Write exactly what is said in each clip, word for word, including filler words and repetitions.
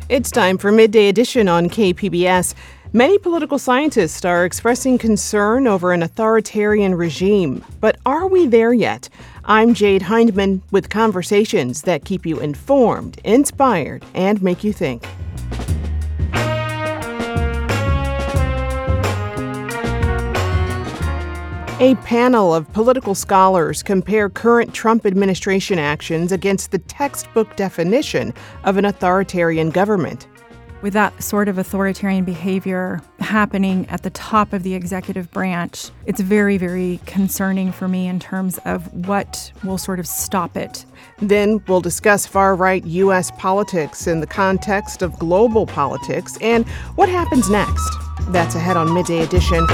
It's time for Midday Edition on K P B S. Many political scientists are expressing concern over an authoritarian regime. But are we there yet? I'm Jade Hindman with conversations that keep you informed, inspired, and make you think. A panel of political scholars compare current Trump administration actions against the textbook definition of an authoritarian government. With that sort of authoritarian behavior happening at the top of the executive branch, it's very, very concerning for me in terms of what will sort of stop it. Then we'll discuss far-right U S politics in the context of global politics and what happens next. That's ahead on Midday Edition.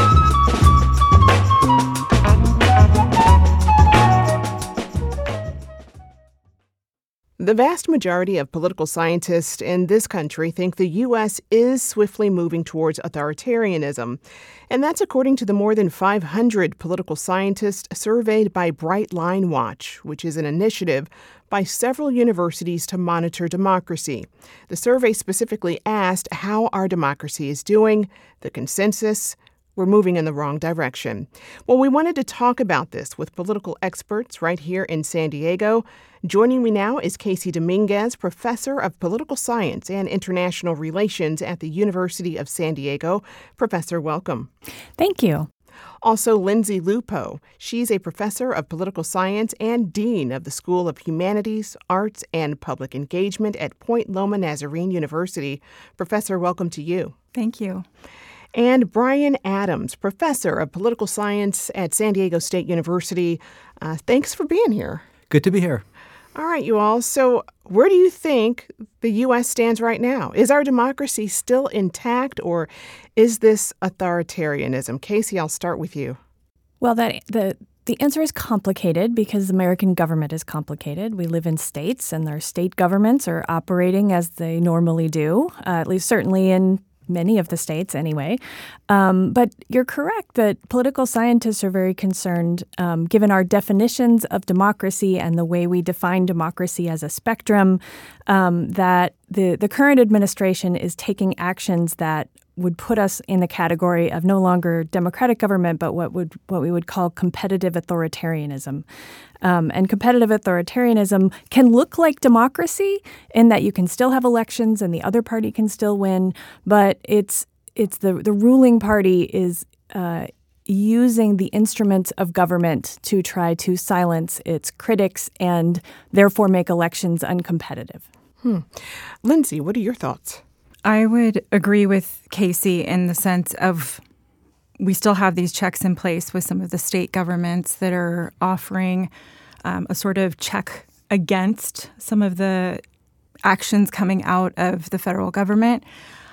The vast majority of political scientists in this country think the U S is swiftly moving towards authoritarianism. And that's according to the more than five hundred political scientists surveyed by Bright Line Watch, which is an initiative by several universities to monitor democracy. The survey specifically asked how our democracy is doing, the consensus. We're moving in the wrong direction. Well, we wanted to talk about this with political experts right here in San Diego. Joining me now is Casey Dominguez, professor of political science and international relations at the University of San Diego. Professor, welcome. Thank you. Also, Lindsay Lupo. She's a professor of political science and dean of the School of Humanities, Arts, and Public Engagement at Point Loma Nazarene University. Professor, welcome to you. Thank you. And Brian Adams, professor of political science at San Diego State University. Uh, thanks for being here. Good to be here. All right, you all. So where do you think the U S stands right now? Is our democracy still intact, or is this authoritarianism? Casey, I'll start with you. Well, that the the answer is complicated because the American government is complicated. We live in states, and our state governments are operating as they normally do, uh, at least certainly in many of the states anyway. Um, but you're correct that political scientists are very concerned, um, given our definitions of democracy and the way we define democracy as a spectrum, um, that the, the current administration is taking actions that would put us in the category of no longer democratic government, but what would what we would call competitive authoritarianism. Um, and competitive authoritarianism can look like democracy in that you can still have elections and the other party can still win, but it's it's the the ruling party is uh, using the instruments of government to try to silence its critics and therefore make elections uncompetitive. Hmm. Lindsay, what are your thoughts? I would agree with Casey in the sense of we still have these checks in place with some of the state governments that are offering um, a sort of check against some of the actions coming out of the federal government.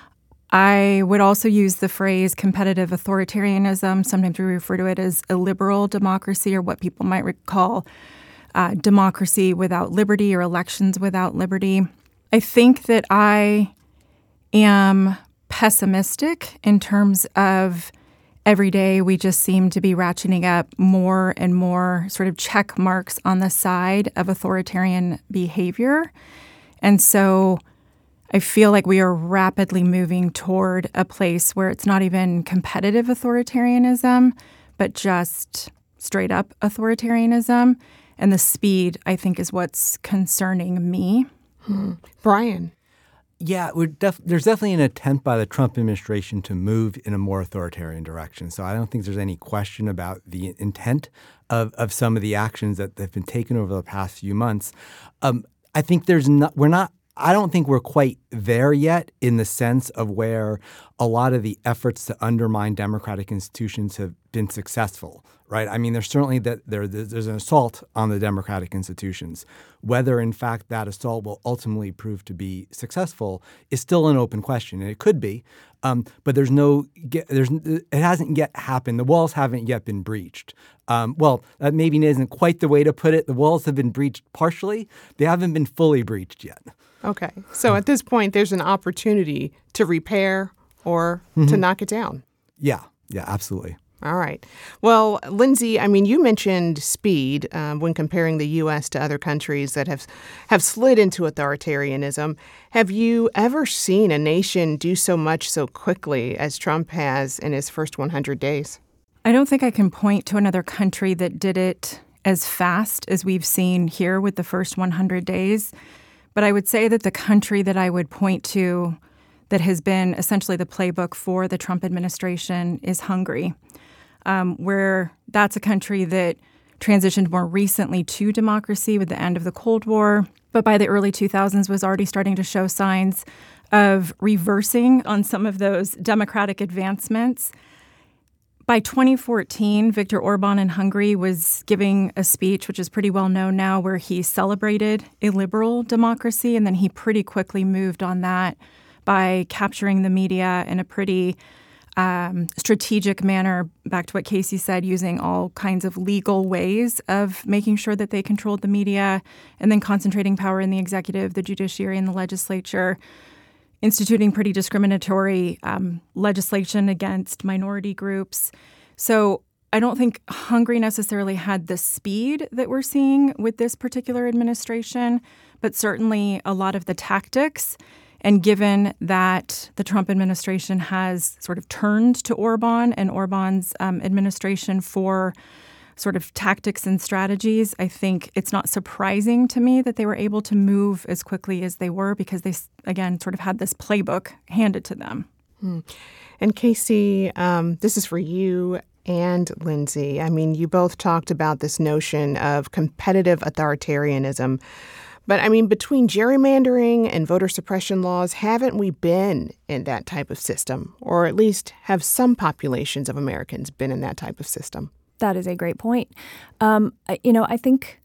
I would also use the phrase competitive authoritarianism. Sometimes we refer to it as a liberal democracy, or what people might call uh, democracy without liberty or elections without liberty. I think that I am pessimistic in terms of every day we just seem to be ratcheting up more and more sort of check marks on the side of authoritarian behavior. And so I feel like we are rapidly moving toward a place where it's not even competitive authoritarianism, but just straight up authoritarianism. And the speed, I think, is what's concerning me. Hmm. Brian. Yeah, we're def- there's definitely an attempt by the Trump administration to move in a more authoritarian direction. So I don't think there's any question about the intent of, of some of the actions that have been taken over the past few months. Um, I think there's not, we're not, I don't think we're quite there yet in the sense of where a lot of the efforts to undermine democratic institutions have been successful, right? I mean, there's certainly that there, there's an assault on the democratic institutions. Whether, in fact, that assault will ultimately prove to be successful is still an open question, and it could be. Um, but there's no, there's it hasn't yet happened. The walls haven't yet been breached. Um, well, that maybe isn't quite the way to put it. The walls have been breached partially. They haven't been fully breached yet. Okay. So at this point, there's an opportunity to repair or mm-hmm. to knock it down. Yeah. Yeah, absolutely. All right. Well, Lindsay, I mean, you mentioned speed um, when comparing the U S to other countries that have have slid into authoritarianism. Have you ever seen a nation do so much so quickly as Trump has in his first one hundred days? I don't think I can point to another country that did it as fast as we've seen here with the first one hundred days. But I would say that the country that I would point to that has been essentially the playbook for the Trump administration is Hungary. Um, where that's a country that transitioned more recently to democracy with the end of the Cold War, but by the early two thousands was already starting to show signs of reversing on some of those democratic advancements. By twenty fourteen, Viktor Orban in Hungary was giving a speech, which is pretty well known now, where he celebrated a liberal democracy, and then he pretty quickly moved on that by capturing the media in a pretty Um, strategic manner, back to what Casey said, using all kinds of legal ways of making sure that they controlled the media, and then concentrating power in the executive, the judiciary, and the legislature, instituting pretty discriminatory um, legislation against minority groups. So I don't think Hungary necessarily had the speed that we're seeing with this particular administration, but certainly a lot of the tactics. And given that the Trump administration has sort of turned to Orban and Orban's um, administration for sort of tactics and strategies, I think it's not surprising to me that they were able to move as quickly as they were because they, again, sort of had this playbook handed to them. Hmm. And Casey, um, this is for you and Lindsay. I mean, you both talked about this notion of competitive authoritarianism. But, I mean, between gerrymandering and voter suppression laws, haven't we been in that type of system? Or at least have some populations of Americans been in that type of system? That is a great point. Um, you know, I think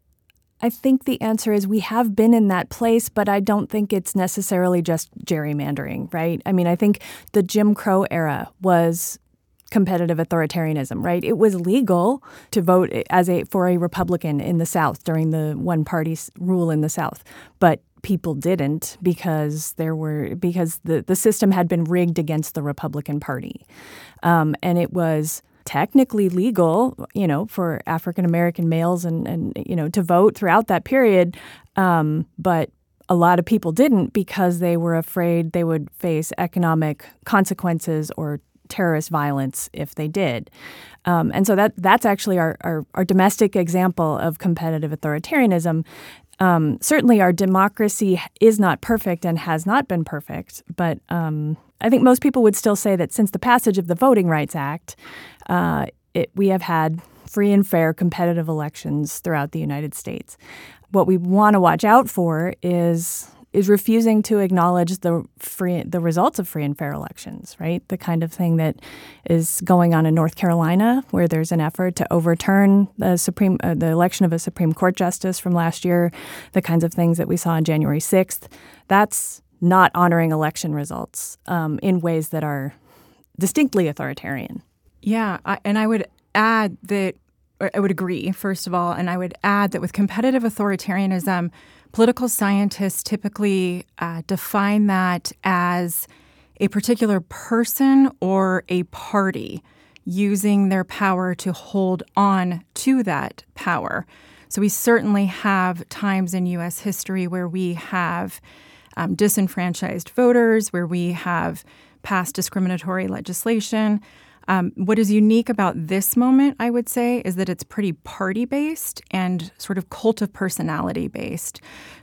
I think the answer is we have been in that place, but I don't think it's necessarily just gerrymandering, right? I mean, I think the Jim Crow era was competitive authoritarianism, right? It was legal to vote as a for a Republican in the South during the one-party rule in the South, but people didn't because there were because the, the system had been rigged against the Republican Party, um, and it was technically legal, you know, for African American males and and you know to vote throughout that period, um, but a lot of people didn't because they were afraid they would face economic consequences or terrorist violence if they did. Um, and so that that's actually our, our, our domestic example of competitive authoritarianism. Um, certainly our democracy is not perfect and has not been perfect, but um, I think most people would still say that since the passage of the Voting Rights Act, uh, it, we have had free and fair competitive elections throughout the United States. What we want to watch out for is is refusing to acknowledge the free the results of free and fair elections, right? The kind of thing that is going on in North Carolina, where there's an effort to overturn the Supreme uh, the election of a Supreme Court justice from last year, the kinds of things that we saw on January sixth. That's not honoring election results um, in ways that are distinctly authoritarian. Yeah, I, and I would add that, I would agree, first of all, and I would add that with competitive authoritarianism, political scientists typically uh, define that as a particular person or a party using their power to hold on to that power. So we certainly have times in U S history where we have um, disenfranchised voters, where we have passed discriminatory legislation. Um, what is unique about this moment, I would say, is that it's pretty party-based and sort of cult of personality-based.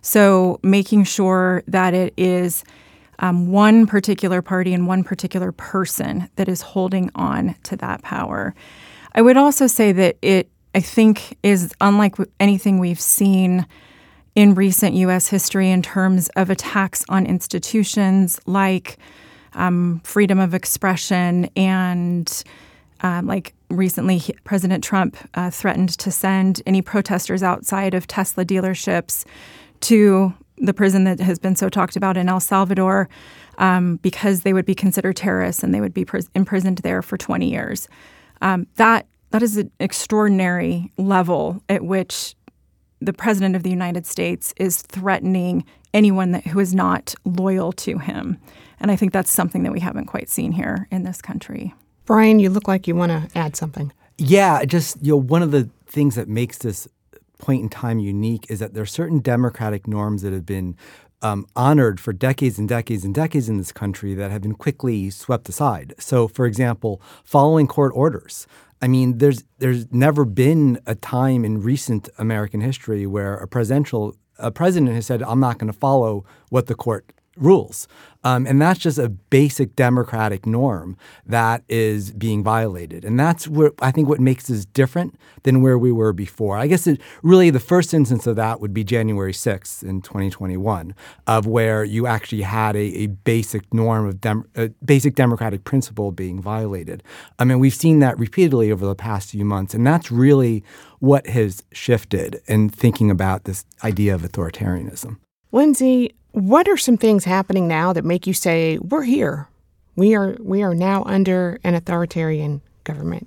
So making sure that it is um, one particular party and one particular person that is holding on to that power. I would also say that it, I think, is unlike anything we've seen in recent U S history in terms of attacks on institutions like Um, freedom of expression, and um, like recently, he, President Trump uh, threatened to send any protesters outside of Tesla dealerships to the prison that has been so talked about in El Salvador um, because they would be considered terrorists and they would be pr- imprisoned there for twenty years. Um, that that is an extraordinary level at which the President of the United States is threatening anyone that, who is not loyal to him. And I think that's something that we haven't quite seen here in this country. Brian, you look like you want to add something. Yeah, just, you know, one of the things that makes this point in time unique is that there are certain democratic norms that have been um, honored for decades and decades and decades in this country that have been quickly swept aside. So, for example, following court orders. I mean, there's there's never been a time in recent American history where a presidential a president has said, "I'm not going to follow what the court rules." Um, and that's just a basic democratic norm that is being violated. And that's what I think what makes this different than where we were before. I guess it, really the first instance of that would be January sixth in twenty twenty-one, of where you actually had a, a basic norm of dem, a basic democratic principle being violated. I mean, we've seen that repeatedly over the past few months. And that's really what has shifted in thinking about this idea of authoritarianism. Lindsay, what are some things happening now that make you say, we're here? We are we are now under an authoritarian government.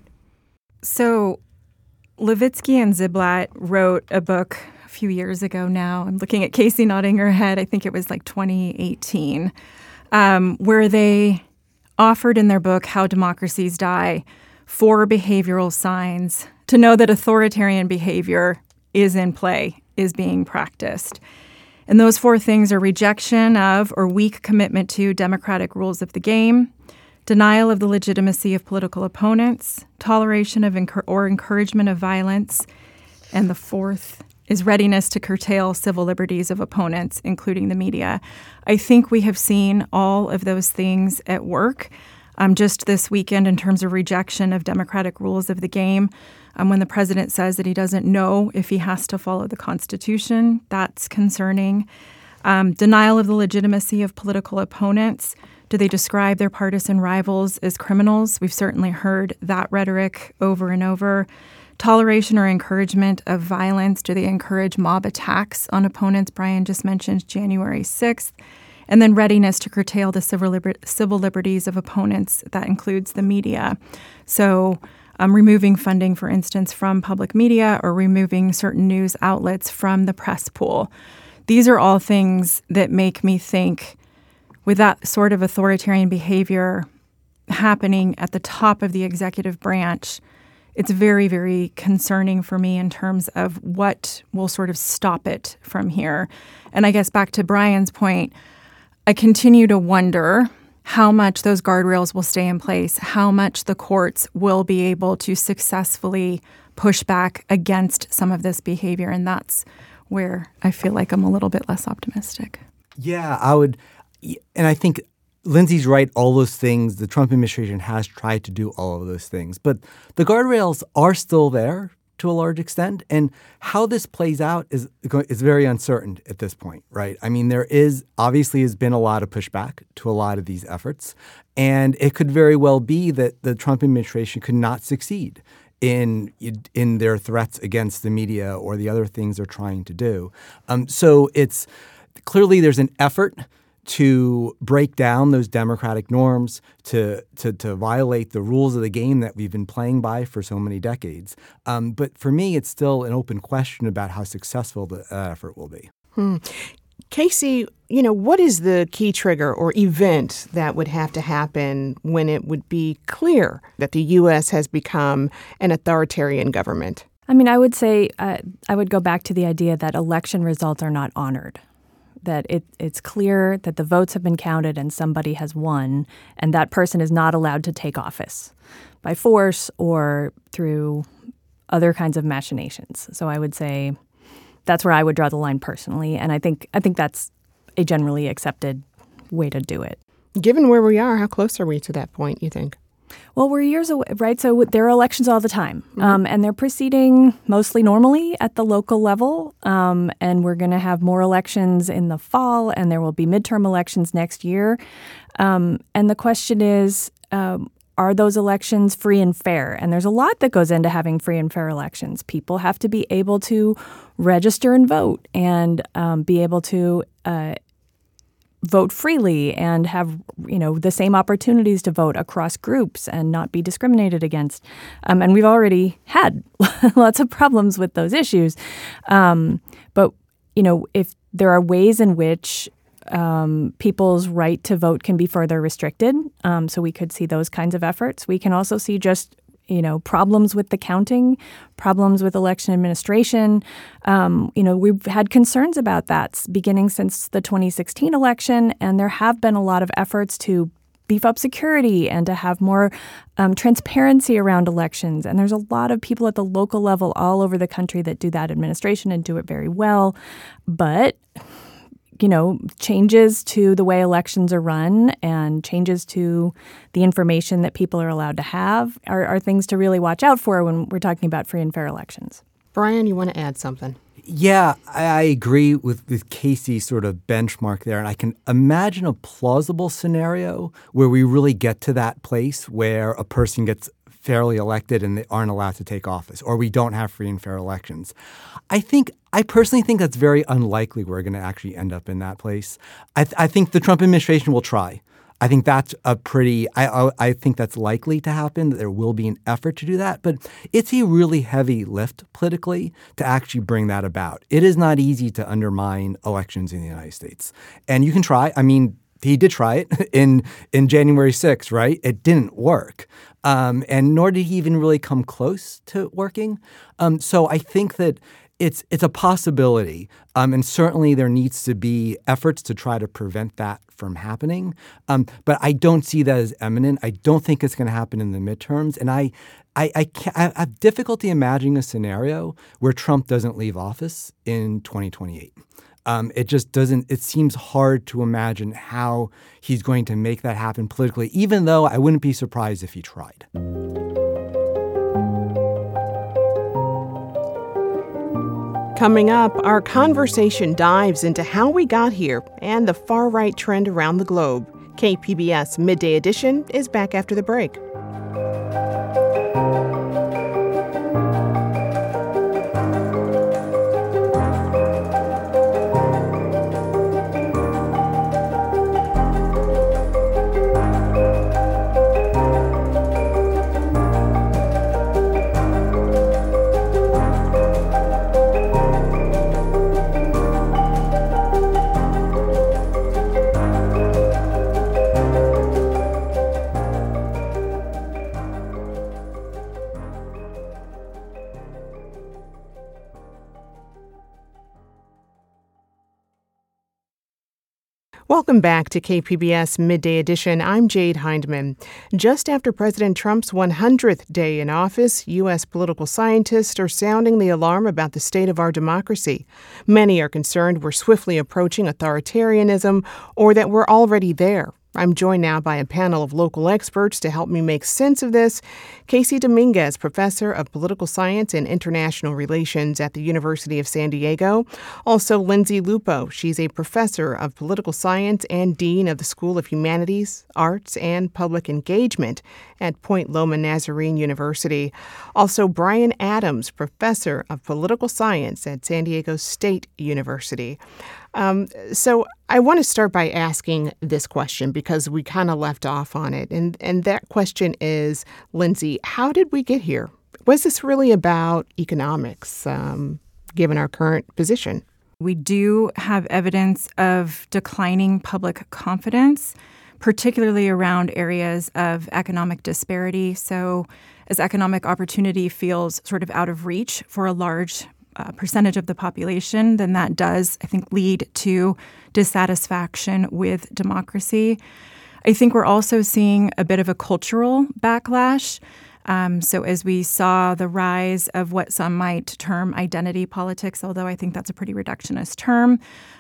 So Levitsky and Ziblatt wrote a book a few years ago now. I'm looking at Casey nodding her head. I think it was like twenty eighteen, um, where they offered in their book, How Democracies Die, four behavioral signs to know that authoritarian behavior is in play, is being practiced. And those four things are rejection of or weak commitment to democratic rules of the game, denial of the legitimacy of political opponents, toleration of enc- or encouragement of violence, and the fourth is readiness to curtail civil liberties of opponents, including the media. I think we have seen all of those things at work um, just this weekend in terms of rejection of democratic rules of the game. Um, when the president says that he doesn't know if he has to follow the Constitution, that's concerning. Um, denial of the legitimacy of political opponents. Do they describe their partisan rivals as criminals? We've certainly heard that rhetoric over and over. Toleration or encouragement of violence. Do they encourage mob attacks on opponents? Brian just mentioned January sixth. And then readiness to curtail the civil, liber- civil liberties of opponents. That includes the media. So Um, removing funding, for instance, from public media or removing certain news outlets from the press pool. These are all things that make me think, with that sort of authoritarian behavior happening at the top of the executive branch, it's very, very concerning for me in terms of what will sort of stop it from here. And I guess back to Brian's point, I continue to wonder how much those guardrails will stay in place, how much the courts will be able to successfully push back against some of this behavior. And that's where I feel like I'm a little bit less optimistic. Yeah, I would. And I think Lindsay's right. All those things, the Trump administration has tried to do all of those things. But the guardrails are still there to a large extent. And how this plays out is is very uncertain at this point, right? I mean, there is obviously has been a lot of pushback to a lot of these efforts. And it could very well be that the Trump administration could not succeed in in their threats against the media or the other things they're trying to do. Um, so it's clearly there's an effort to break down those democratic norms, to, to to violate the rules of the game that we've been playing by for so many decades. Um, but for me, it's still an open question about how successful the uh, effort will be. Hmm. Casey, you know, what is the key trigger or event that would have to happen when it would be clear that the U S has become an authoritarian government? I mean, I would say uh, I would go back to the idea that election results are not honored. That it, it's clear that the votes have been counted and somebody has won, and that person is not allowed to take office by force or through other kinds of machinations. So I would say that's where I would draw the line personally, and I think I think that's a generally accepted way to do it. Given where we are, how close are we to that point, you think? Well, we're years away, right? So there are elections all the time, mm-hmm. um, and they're proceeding mostly normally at the local level, um, and we're going to have more elections in the fall, and there will be midterm elections next year. Um, and the question is, um, are those elections free and fair? And there's a lot that goes into having free and fair elections. People have to be able to register and vote and um, be able to uh vote freely and have, you know, the same opportunities to vote across groups and not be discriminated against. Um, and we've already had lots of problems with those issues. Um, but, you know, if there are ways in which um, people's right to vote can be further restricted. Um, so we could see those kinds of efforts. We can also see just you know, problems with the counting, problems with election administration. Um, you know, we've had concerns about that beginning since the twenty sixteen election, and there have been a lot of efforts to beef up security and to have more um, transparency around elections. And there's a lot of people at the local level all over the country that do that administration and do it very well. But you know, changes to the way elections are run and changes to the information that people are allowed to have are, are things to really watch out for when we're talking about free and fair elections. Brian, you want to add something? Yeah, I, I agree with, with Casey's sort of benchmark there. And I can imagine a plausible scenario where we really get to that place where a person gets fairly elected and they aren't allowed to take office, or we don't have free and fair elections. I think, I personally think that's very unlikely we're going to actually end up in that place. I, th- I think the Trump administration will try. I think that's a pretty, I, I I think that's likely to happen, that there will be an effort to do that. But it's a really heavy lift politically to actually bring that about. It is not easy to undermine elections in the United States. And you can try. I mean, he did try it in, in January sixth, right? It didn't work. Um, and nor did he even really come close to working. Um, so I think that it's it's a possibility. Um, and certainly there needs to be efforts to try to prevent that from happening. Um, but I don't see that as imminent. I don't think it's going to happen in the midterms. And I I, I, can't, I have difficulty imagining a scenario where Trump doesn't leave office in twenty twenty-eight. Um, it just doesn't, it seems hard to imagine how he's going to make that happen politically, even though I wouldn't be surprised if he tried. Coming up, our conversation dives into how we got here and the far-right trend around the globe. K P B S Midday Edition is back after the break. Welcome back to K P B S Midday Edition. I'm Jade Hindman. Just after President Trump's one hundredth day in office, U S political scientists are sounding the alarm about the state of our democracy. Many are concerned we're swiftly approaching authoritarianism or that we're already there. I'm joined now by a panel of local experts to help me make sense of this. Casey Dominguez, professor of political science and international relations at the University of San Diego. Also, Lindsay Lupo. She's a professor of political science and dean of the School of Humanities, Arts, and Public Engagement at Point Loma Nazarene University. Also, Brian Adams, professor of political science at San Diego State University. Um, so I want to start by asking this question because we kind of left off on it. And, and that question is, Lindsay, how did we get here? Was this really about economics, um, given our current position? We do have evidence of declining public confidence, particularly around areas of economic disparity. So as economic opportunity feels sort of out of reach for a large Uh, percentage of the population, then that does, I think, lead to dissatisfaction with democracy. I think we're also seeing a bit of a cultural backlash. Um, so as we saw the rise of what some might term identity politics, although I think that's a pretty reductionist term,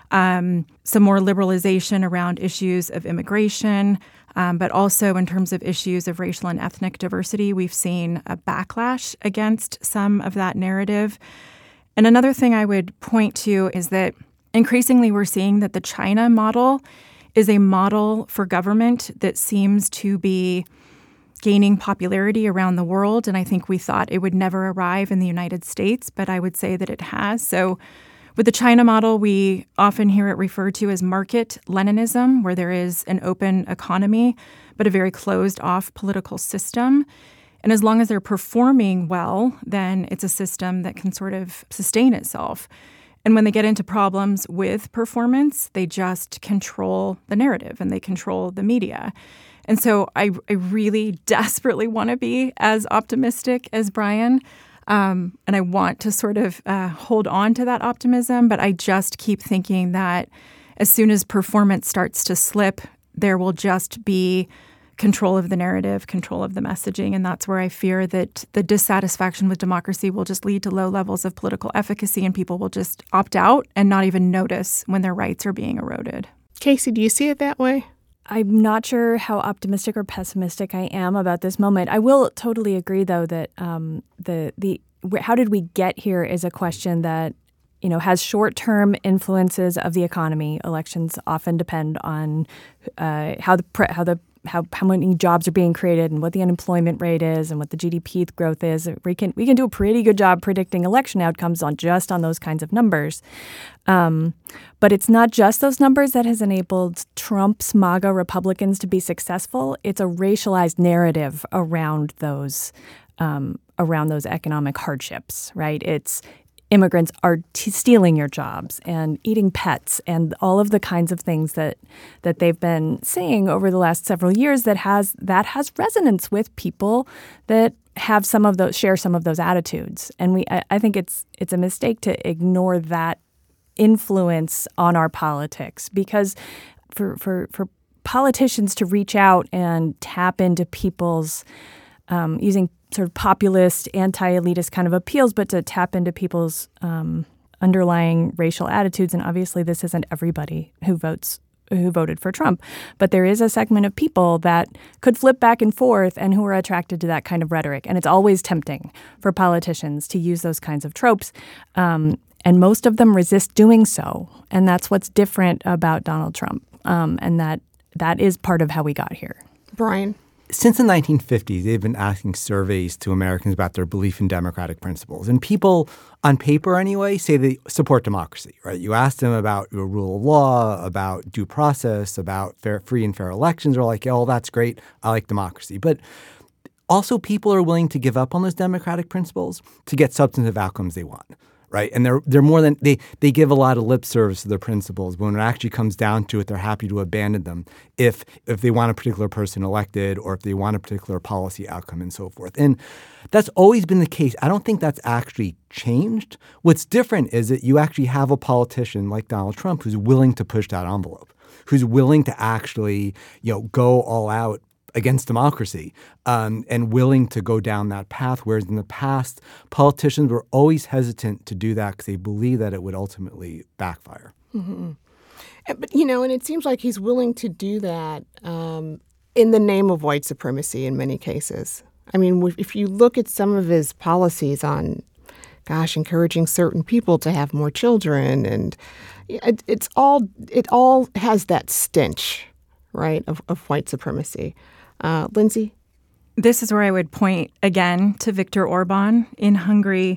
um, some more liberalization around issues of immigration, um, but also in terms of issues of racial and ethnic diversity, we've seen a backlash against some of that narrative. And another thing I would point to is that increasingly we're seeing that the China model is a model for government that seems to be gaining popularity around the world. And I think we thought it would never arrive in the United States, but I would say that it has. So with the China model, we often hear it referred to as market Leninism, where there is an open economy, but a very closed-off political system. And as long as they're performing well, then it's a system that can sort of sustain itself. And when they get into problems with performance, they just control the narrative and they control the media. And so I, I really desperately want to be as optimistic as Brian. Um, and I want to sort of uh, hold on to that optimism. But I just keep thinking that as soon as performance starts to slip, there will just be control of the narrative, control of the messaging. And that's where I fear that the dissatisfaction with democracy will just lead to low levels of political efficacy and people will just opt out and not even notice when their rights are being eroded. Casey, do you see it that way? I'm not sure how optimistic or pessimistic I am about this moment. I will totally agree, though, that um, the the how did we get here is a question that you know has short-term influences of the economy. Elections often depend on uh, how the pre- how the how how many jobs are being created and what the unemployment rate is and what the G D P growth is. We can we can do a pretty good job predicting election outcomes on just on those kinds of numbers. Um, but it's not just those numbers that has enabled Trump's MAGA Republicans to be successful. It's a racialized narrative around those um, around those economic hardships, right? It's immigrants are t- stealing your jobs and eating pets and all of the kinds of things that that they've been saying over the last several years that has that has resonance with people that have some of those share some of those attitudes. And we I, I think it's it's a mistake to ignore that influence on our politics, because for for for politicians to reach out and tap into people's um, using sort of populist, anti-elitist kind of appeals, but to tap into people's um, underlying racial attitudes. And obviously this isn't everybody who votes who voted for Trump, but there is a segment of people that could flip back and forth and who are attracted to that kind of rhetoric. And it's always tempting for politicians to use those kinds of tropes. Um, and most of them resist doing so. And that's what's different about Donald Trump. Um, and that that is part of how we got here. Brian? Since the nineteen fifties, they've been asking surveys to Americans about their belief in democratic principles. And people, on paper anyway, say they support democracy, right? You ask them about the rule of law, about due process, about fair, free and fair elections. They're like, oh, that's great. I like democracy. But also people are willing to give up on those democratic principles to get substantive outcomes they want. Right. And they're they're more than they they give a lot of lip service to their principles. But when it actually comes down to it, they're happy to abandon them if if they want a particular person elected or if they want a particular policy outcome and so forth. And that's always been the case. I don't think that's actually changed. What's different is that you actually have a politician like Donald Trump who's willing to push that envelope, who's willing to actually, you know, go all out against democracy um, and willing to go down that path, whereas in the past, politicians were always hesitant to do that because they believed that it would ultimately backfire. Mm-hmm. But, you know, and it seems like he's willing to do that um, in the name of white supremacy in many cases. I mean, if you look at some of his policies on, gosh, encouraging certain people to have more children, and it, it's all, it all has that stench, right, of, of white supremacy. Uh, Lindsay? This is where I would point again to Viktor Orban in Hungary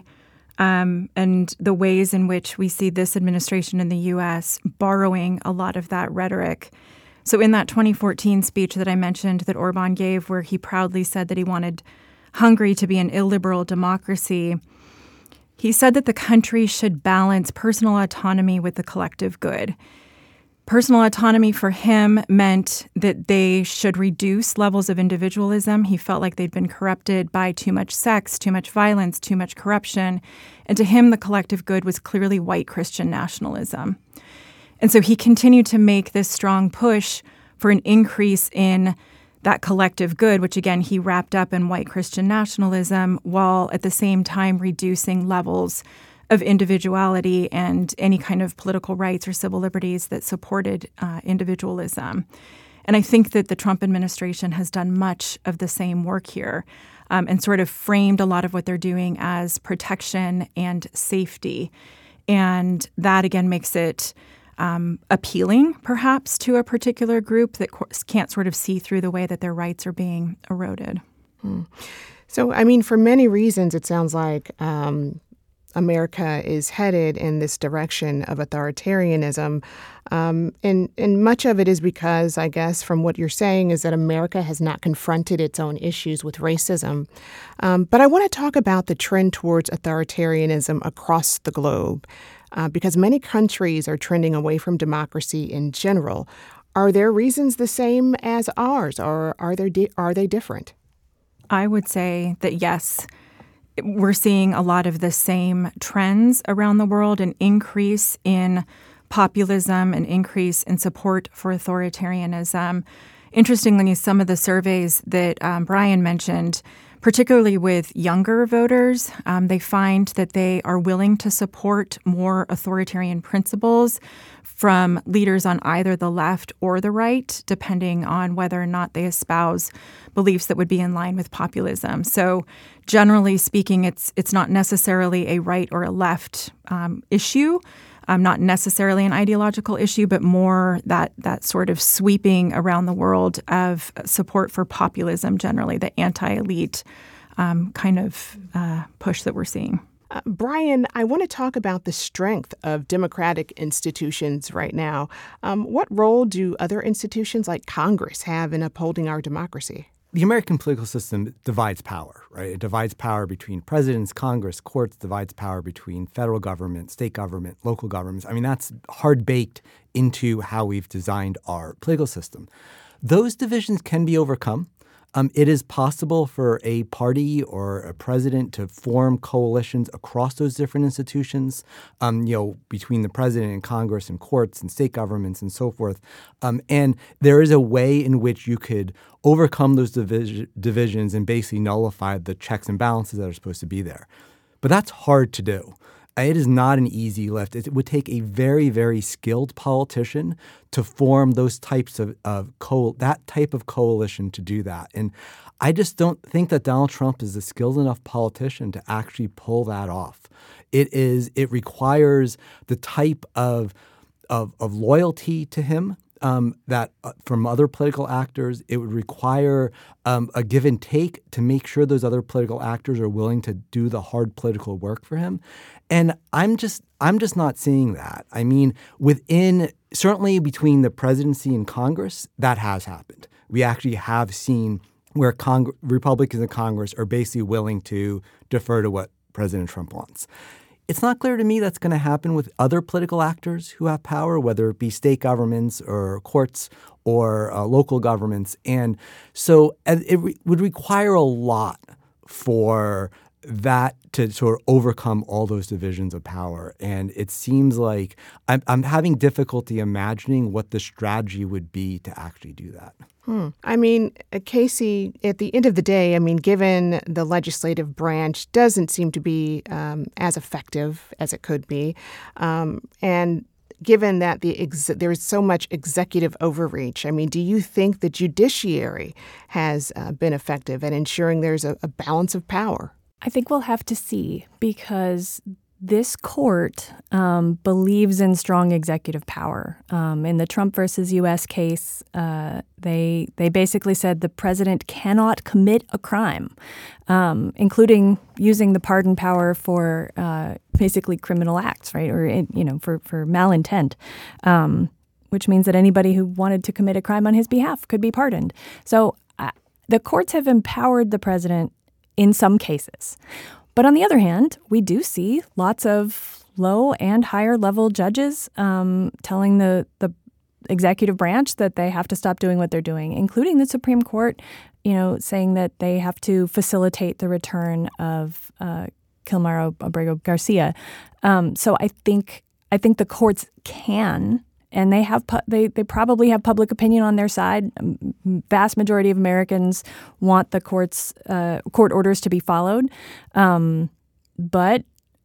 um, and the ways in which we see this administration in the U S borrowing a lot of that rhetoric. So in that twenty fourteen speech that I mentioned that Orban gave, where he proudly said that he wanted Hungary to be an illiberal democracy, he said that the country should balance personal autonomy with the collective good. Personal autonomy for him meant that they should reduce levels of individualism. He felt like they'd been corrupted by too much sex, too much violence, too much corruption. And to him, the collective good was clearly white Christian nationalism. And so he continued to make this strong push for an increase in that collective good, which again, he wrapped up in white Christian nationalism, while at the same time reducing levels of individuality and any kind of political rights or civil liberties that supported uh, individualism. And I think that the Trump administration has done much of the same work here um, and sort of framed a lot of what they're doing as protection and safety. And that, again, makes it um, appealing, perhaps, to a particular group that co- can't sort of see through the way that their rights are being eroded. Hmm. So, I mean, for many reasons, it sounds like um, America is headed in this direction of authoritarianism. Um, and, and much of it is because, I guess, from what you're saying, is that America has not confronted its own issues with racism. Um, but I want to talk about the trend towards authoritarianism across the globe. uh, because many countries are trending away from democracy in general. Are their reasons the same as ours, or are they di- are they different? I would say that yes, we're seeing a lot of the same trends around the world, an increase in populism, an increase in support for authoritarianism. Interestingly, some of the surveys that um, Brian mentioned, particularly with younger voters, um, they find that they are willing to support more authoritarian principles from leaders on either the left or the right, depending on whether or not they espouse beliefs that would be in line with populism. So generally speaking, it's it's not necessarily a right or a left um, issue, um, not necessarily an ideological issue, but more that that sort of sweeping around the world of support for populism generally, the anti-elite um, kind of uh, push that we're seeing. Uh, Brian, I want to talk about the strength of democratic institutions right now. Um, what role do other institutions like Congress have in upholding our democracy? The American political system divides power, right? It divides power between presidents, Congress, courts, divides power between federal government, state government, local governments. I mean, that's hard-baked into how we've designed our political system. Those divisions can be overcome. Um, it is possible for a party or a president to form coalitions across those different institutions, um, you know, between the president and Congress and courts and state governments and so forth. Um, and there is a way in which you could overcome those divis- divisions and basically nullify the checks and balances that are supposed to be there. But that's hard to do. It is not an easy lift. It would take a very, very skilled politician to form those types of, of co- that type of coalition to do that. And I just don't think that Donald Trump is a skilled enough politician to actually pull that off. It is. It requires the type of of, of loyalty to him Um, that uh, from other political actors. It would require um, a give and take to make sure those other political actors are willing to do the hard political work for him. And I'm just I'm just not seeing that. I mean, within certainly between the presidency and Congress, that has happened. We actually have seen where Cong- Republicans in Congress are basically willing to defer to what President Trump wants. It's not clear to me that's going to happen with other political actors who have power, whether it be state governments or courts or uh, local governments. And so it re- would require a lot for that to sort of overcome all those divisions of power. And it seems like I'm, I'm having difficulty imagining what the strategy would be to actually do that. Hmm. I mean, Casey, at the end of the day, I mean, given the legislative branch doesn't seem to be um, as effective as it could be, um, and given that the ex- there is so much executive overreach, I mean, do you think the judiciary has uh, been effective at ensuring there's a, a balance of power? I think we'll have to see, because this court um, believes in strong executive power. Um, in the Trump versus U S case, uh, they they basically said the president cannot commit a crime, um, including using the pardon power for uh, basically criminal acts, right, or you know, for for malintent, um, which means that anybody who wanted to commit a crime on his behalf could be pardoned. So uh, the courts have empowered the president in some cases. But on the other hand, we do see lots of low and higher level judges um, telling the, the executive branch that they have to stop doing what they're doing, including the Supreme Court, you know, saying that they have to facilitate the return of uh, Kilmaro Abrego Garcia. Um, so I think I think the courts can. And they have pu- they they probably have public opinion on their side. Vast majority of Americans want the courts uh, court orders to be followed, um, but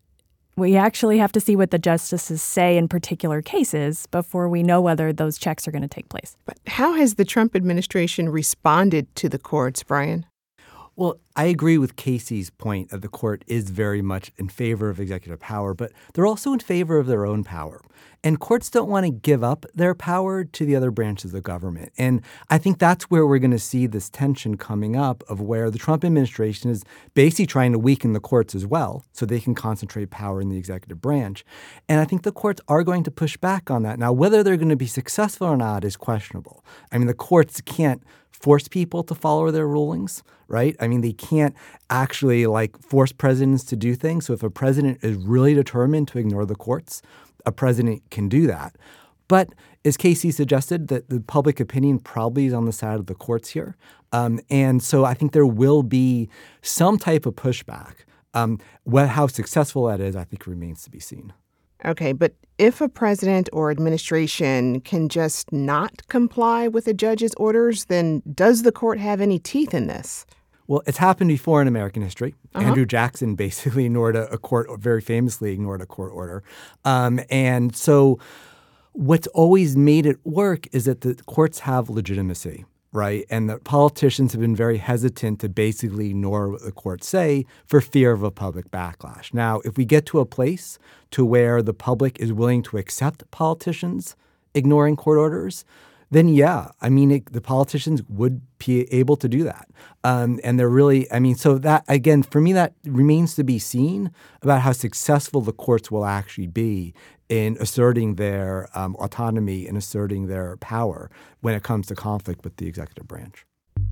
we actually have to see what the justices say in particular cases before we know whether those checks are going to take place. But how has the Trump administration responded to the courts, Brian? Well, I agree with Casey's point that the court is very much in favor of executive power, but they're also in favor of their own power. And courts don't want to give up their power to the other branches of government. And I think that's where we're going to see this tension coming up of where the Trump administration is basically trying to weaken the courts as well so they can concentrate power in the executive branch. And I think the courts are going to push back on that. Now, whether they're going to be successful or not is questionable. I mean, the courts can't force people to follow their rulings, right? I mean, they can't actually like force presidents to do things. So if a president is really determined to ignore the courts, a president can do that. But as Casey suggested, that the public opinion probably is on the side of the courts here. Um, and so I think there will be some type of pushback. Um, well, how successful that is, I think, remains to be seen. Okay, but if a president or administration can just not comply with a judge's orders, then does the court have any teeth in this? Well, it's happened before in American history. Uh-huh. Andrew Jackson basically ignored a, a court, very famously ignored a court order. Um, and so what's always made it work is that the courts have legitimacy, right? And the politicians have been very hesitant to basically ignore what the courts say for fear of a public backlash. Now, if we get to a place to where the public is willing to accept politicians ignoring court orders, then yeah, I mean, it, the politicians would be able to do that. Um, and they're really, I mean, so that, again, for me, that remains to be seen about how successful the courts will actually be in asserting their um, autonomy and asserting their power when it comes to conflict with the executive branch.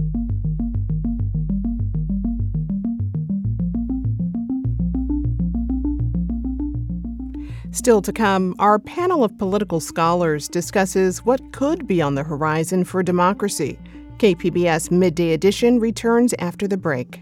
Still to come, our panel of political scholars discusses what could be on the horizon for democracy. K P B S Midday Edition returns after the break.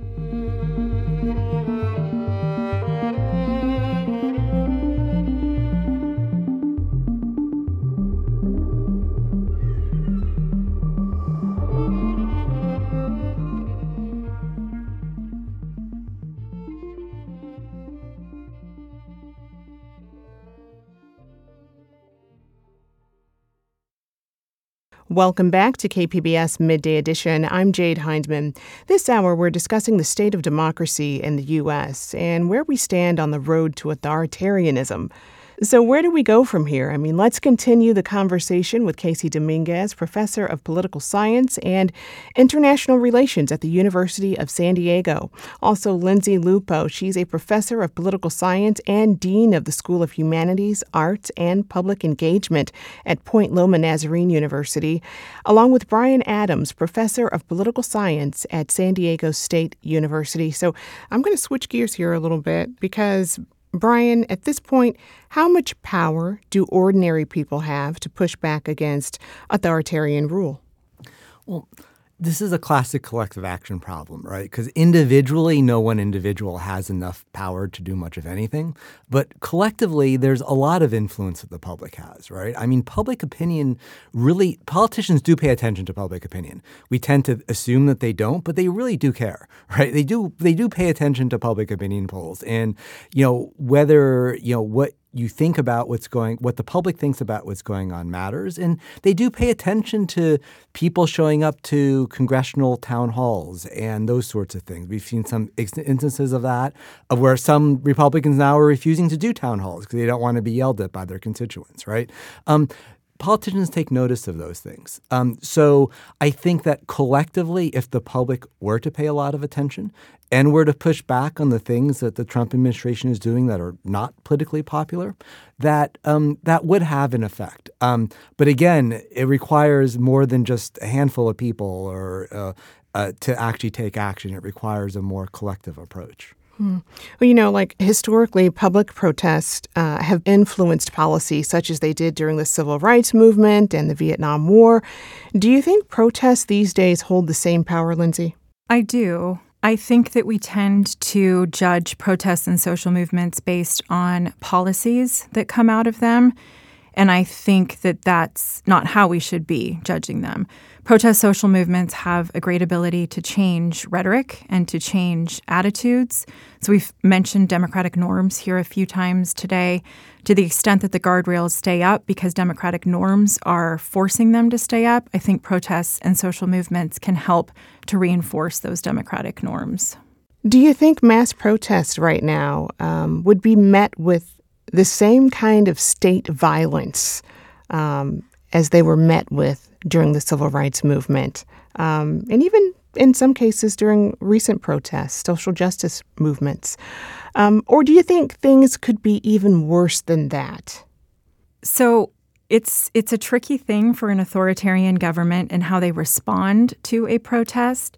Welcome back to K P B S Midday Edition. I'm Jade Hindman. This hour, we're discussing the state of democracy in the U S and where we stand on the road to authoritarianism. So where do we go from here? I mean, let's continue the conversation with Casey Dominguez, professor of political science and international relations at the University of San Diego. Also, Lindsay Lupo. She's a professor of political science and dean of the School of Humanities, Arts, and Public Engagement at Point Loma Nazarene University, along with Brian Adams, professor of political science at San Diego State University. So I'm going to switch gears here a little bit because, Brian, at this point, how much power do ordinary people have to push back against authoritarian rule? Well, this is a classic collective action problem, right? Because individually, no one individual has enough power to do much of anything. But collectively, there's a lot of influence that the public has, right? I mean, public opinion really, politicians do pay attention to public opinion. We tend to assume that they don't, but they really do care, right? They do, they do pay attention to public opinion polls. And, you know, whether, you know, what you think about what's going, what the public thinks about what's going on matters. And they do pay attention to people showing up to congressional town halls and those sorts of things. We've seen some instances of that, of where some Republicans now are refusing to do town halls because they don't want to be yelled at by their constituents, right? Um, Politicians take notice of those things. Um, so I think that collectively, if the public were to pay a lot of attention and were to push back on the things that the Trump administration is doing that are not politically popular, that um, that would have an effect. Um, but again, it requires more than just a handful of people or uh, uh, to actually take action. It requires a more collective approach. Hmm. Well, you know, like historically, public protests uh, have influenced policy such as they did during the Civil Rights Movement and the Vietnam War. Do you think protests these days hold the same power, Lindsay? I do. I think that we tend to judge protests and social movements based on policies that come out of them. And I think that that's not how we should be judging them. Protest social movements have a great ability to change rhetoric and to change attitudes. So we've mentioned democratic norms here a few times today. To the extent that the guardrails stay up because democratic norms are forcing them to stay up, I think protests and social movements can help to reinforce those democratic norms. Do you think mass protests right now um, would be met with the same kind of state violence um, as they were met with during the Civil Rights Movement, um, and even in some cases during recent protests, social justice movements? Um, or do you think things could be even worse than that? So it's it's a tricky thing for an authoritarian government and how they respond to a protest.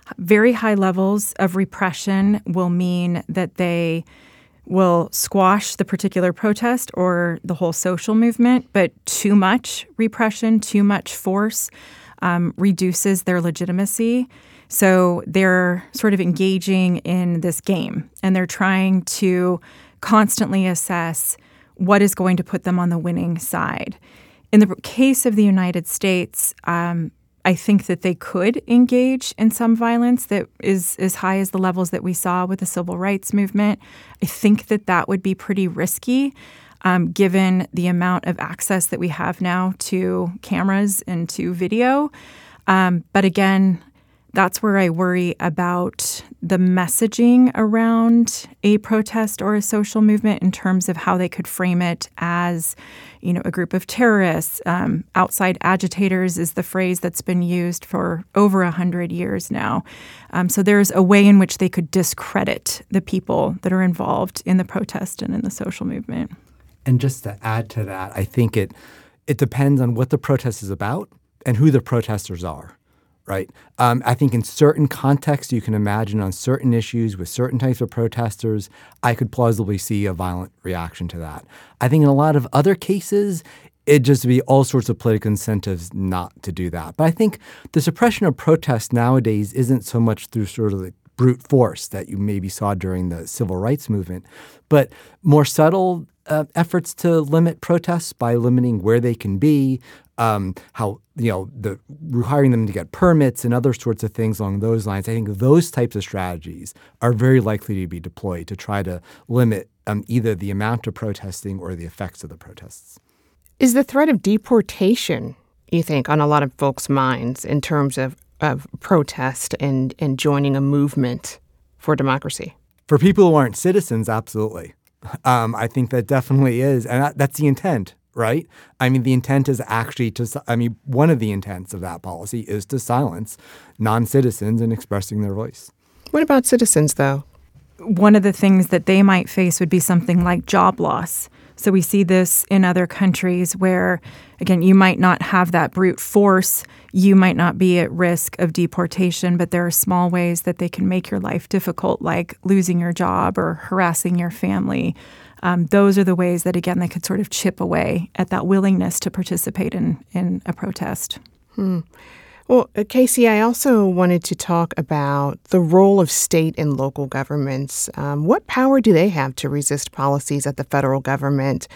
Very high levels of repression will mean that they will squash the particular protest or the whole social movement, but too much repression, too much force um, reduces their legitimacy. So they're sort of engaging in this game, and they're trying to constantly assess what is going to put them on the winning side. In the case of the United States, um, I think that they could engage in some violence that is as high as the levels that we saw with the civil rights movement. I think that that would be pretty risky, um, given the amount of access that we have now to cameras and to video. Um, but again, that's where I worry about the messaging around a protest or a social movement in terms of how they could frame it as, you know, a group of terrorists. Um, outside agitators is the phrase that's been used for over a hundred years now. Um, so there's a way in which they could discredit the people that are involved in the protest and in the social movement. And just to add to that, I think it it depends on what the protest is about and who the protesters are. Right. Um, I think in certain contexts, you can imagine on certain issues with certain types of protesters, I could plausibly see a violent reaction to that. I think in a lot of other cases, it'd just be all sorts of political incentives not to do that. But I think the suppression of protests nowadays isn't so much through sort of the brute force that you maybe saw during the civil rights movement, but more subtle uh, efforts to limit protests by limiting where they can be, um, how, you know, the requiring them to get permits and other sorts of things along those lines. I think those types of strategies are very likely to be deployed to try to limit um, either the amount of protesting or the effects of the protests. Is the threat of deportation, you think, on a lot of folks' minds in terms of, of protest and, and joining a movement for democracy? For people who aren't citizens, absolutely. Um, I think that definitely is. And that, that's the intent, right? I mean, the intent is actually to, I mean, one of the intents of that policy is to silence non-citizens in expressing their voice. What about citizens, though? One of the things that they might face would be something like job loss. So we see this in other countries where, again, you might not have that brute force. You might not be at risk of deportation, but there are small ways that they can make your life difficult, like losing your job or harassing your family. Um, those are the ways that, again, they could sort of chip away at that willingness to participate in, in a protest. Hmm. Well, uh, Casey, I also wanted to talk about the role of state and local governments. Um, what power do they have to resist policies at the federal government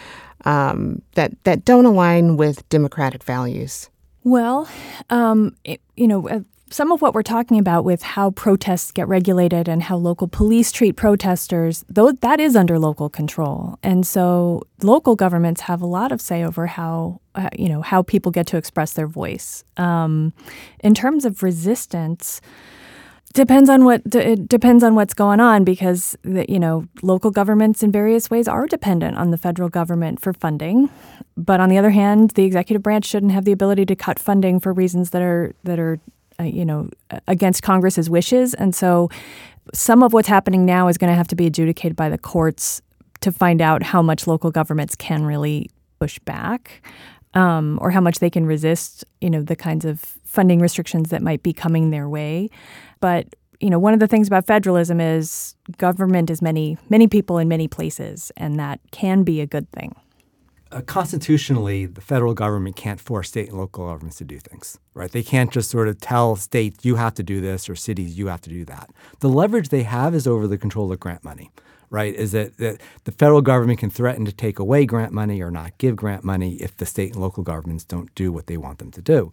um, that, that don't align with democratic values? Well, um, it, you know, uh, some of what we're talking about with how protests get regulated and how local police treat protesters, though that is under local control. And so local governments have a lot of say over how, uh, you know, how people get to express their voice. Um, in terms of resistance, depends on what it depends on what's going on, because the, you know, local governments in various ways are dependent on the federal government for funding. But on the other hand, the executive branch shouldn't have the ability to cut funding for reasons that are that are Uh, you know, against Congress's wishes. And so some of what's happening now is going to have to be adjudicated by the courts to find out how much local governments can really push back um, or how much they can resist, you know, the kinds of funding restrictions that might be coming their way. But, you know, one of the things about federalism is government is many, many people in many places, and that can be a good thing. Uh, constitutionally, the federal government can't force state and local governments to do things, right? They can't just sort of tell states, you have to do this, or cities, you have to do that. The leverage they have is over the control of grant money, right? Is that, that the federal government can threaten to take away grant money or not give grant money if the state and local governments don't do what they want them to do.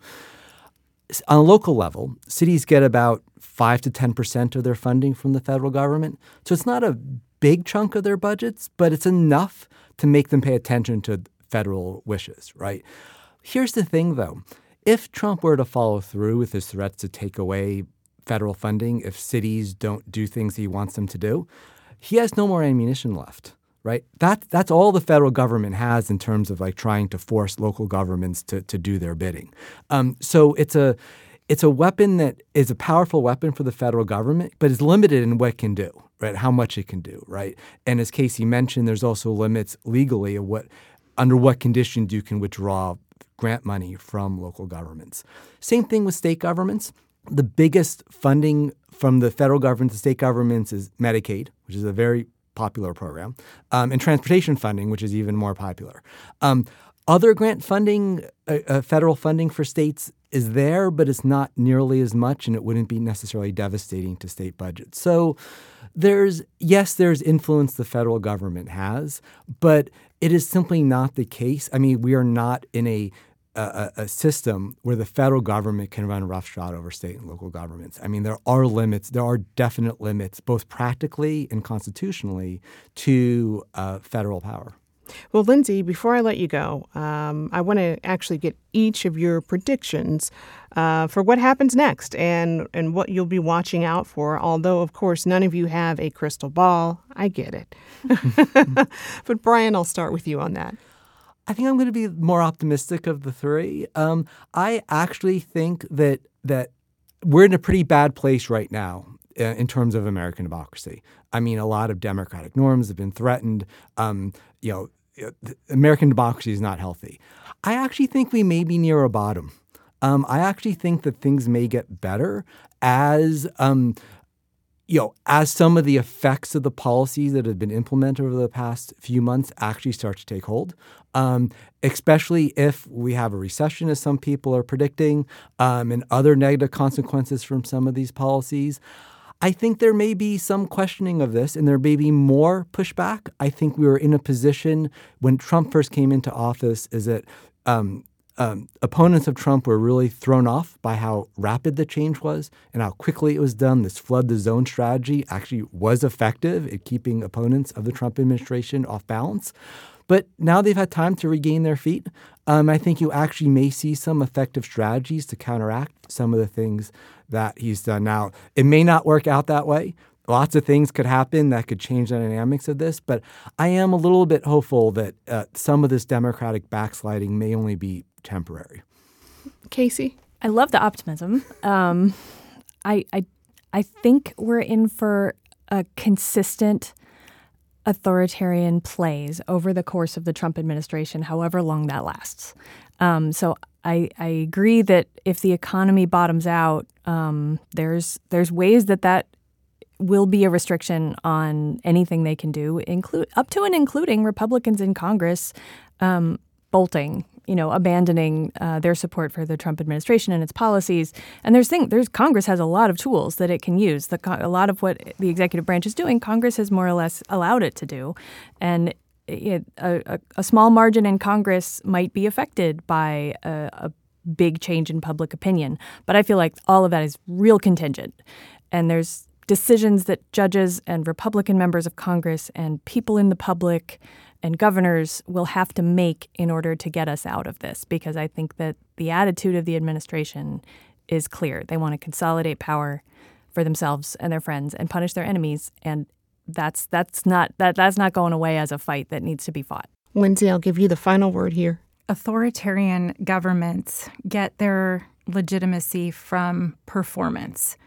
On a local level, cities get about five to ten percent of their funding from the federal government. So it's not a big chunk of their budgets, but it's enough to make them pay attention to federal wishes, right? Here's the thing, though. If Trump were to follow through with his threats to take away federal funding, if cities don't do things he wants them to do, he has no more ammunition left, right? That, that's all the federal government has in terms of like trying to force local governments to, to do their bidding. Um, so it's a it's a weapon that is a powerful weapon for the federal government, but is limited in what it can do, right? How much it can do, right? And as Casey mentioned, there's also limits legally of what under what conditions you can withdraw grant money from local governments. Same thing with state governments. the biggest funding from the federal government to state governments is Medicaid, which is a very popular program, um, and transportation funding, which is even more popular. Um, other grant funding, uh, uh, federal funding for states is there, but it's not nearly as much, and it wouldn't be necessarily devastating to state budgets. So there's, yes, there's influence the federal government has, but it is simply not the case. I mean, we are not in a A, a system where the federal government can run roughshod over state and local governments. I mean, there are limits. There are definite limits, both practically and constitutionally, to uh, federal power. Well, Lindsay, before I let you go, um, I want to actually get each of your predictions uh, for what happens next and, and what you'll be watching out for, although, of course, none of you have a crystal ball. I get it. But, Brian, I'll start with you on that. I think I'm going to be more optimistic of the three. Um, I actually think that that we're in a pretty bad place right now uh, in terms of American democracy. I mean, a lot of democratic norms have been threatened. Um, you know, American democracy is not healthy. I actually think we may be near a bottom. Um, I actually think that things may get better as um, you know, as some of the effects of the policies that have been implemented over the past few months actually start to take hold, um, especially if we have a recession, as some people are predicting, um, and other negative consequences from some of these policies. I think there may be some questioning of this, and there may be more pushback. I think we were in a position when Trump first came into office is that um, Um, opponents of Trump were really thrown off by how rapid the change was and how quickly it was done. This flood the zone strategy actually was effective at keeping opponents of the Trump administration off balance. But now they've had time to regain their feet. Um, I think you actually may see some effective strategies to counteract some of the things that he's done. Now, it may not work out that way. Lots of things could happen that could change the dynamics of this, but I am a little bit hopeful that uh, some of this Democratic backsliding may only be temporary. Casey? I love the optimism. Um, I, I, I think we're in for a consistent authoritarian plays over the course of the Trump administration, however long that lasts. Um, so I, I agree that if the economy bottoms out, um, there's there's ways that that will be a restriction on anything they can do, include up to and including Republicans in Congress um, bolting, you know, abandoning uh, their support for the Trump administration and its policies. And there's thing, there's Congress has a lot of tools that it can use. The, a lot of what the executive branch is doing, Congress has more or less allowed it to do. And it, a, a small margin in Congress might be affected by a, a big change in public opinion. But I feel like all of that is real contingent. And there's decisions that judges and Republican members of Congress and people in the public and governors will have to make in order to get us out of this, because I think that the attitude of the administration is clear. They want to consolidate power for themselves and their friends and punish their enemies, and that's that's not that that's not going away as a fight that needs to be fought. Lindsay, I'll give you the final word here. Authoritarian governments get their legitimacy from performance.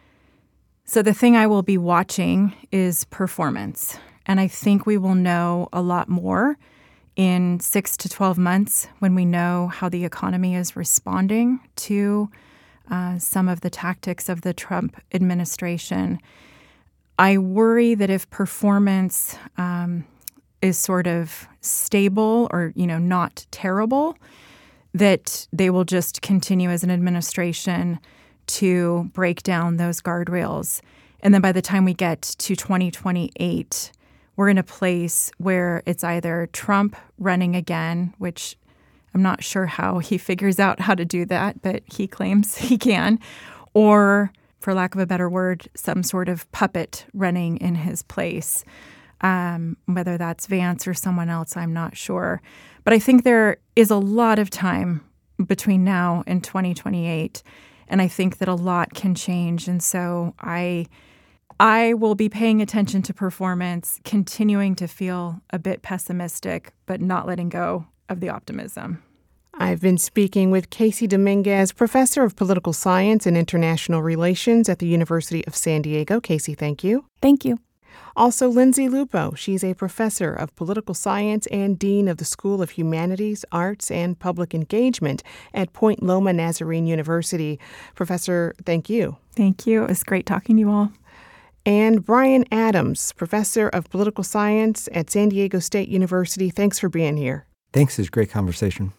So the thing I will be watching is performance. And I think we will know a lot more in six to twelve months when we know how the economy is responding to uh, some of the tactics of the Trump administration. I worry that if performance um, is sort of stable or, you know, not terrible, that they will just continue as an administration to break down those guardrails. And then by the time we get to twenty twenty-eight, we're in a place where it's either Trump running again, which I'm not sure how he figures out how to do that, but he claims he can, or, for lack of a better word, some sort of puppet running in his place. Um, whether that's Vance or someone else, I'm not sure. But I think there is a lot of time between now and twenty twenty-eight. And I think that a lot can change. And so I I will be paying attention to performance, continuing to feel a bit pessimistic, but not letting go of the optimism. I've been speaking with Casey Dominguez, professor of political science and international relations at the University of San Diego. Casey, thank you. Thank you. Also, Lindsay Lupo. She's a professor of political science and dean of the School of Humanities, Arts, and Public Engagement at Point Loma Nazarene University. Professor, thank you. Thank you. It was great talking to you all. And Bryan Adams, professor of political science at San Diego State University. Thanks for being here. Thanks. It was a great conversation.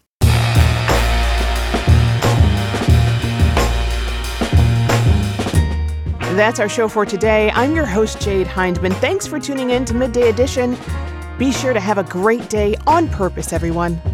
That's our show for today. I'm your host, Jade Hindman. Thanks for tuning in to Midday Edition. Be sure to have a great day on purpose, everyone.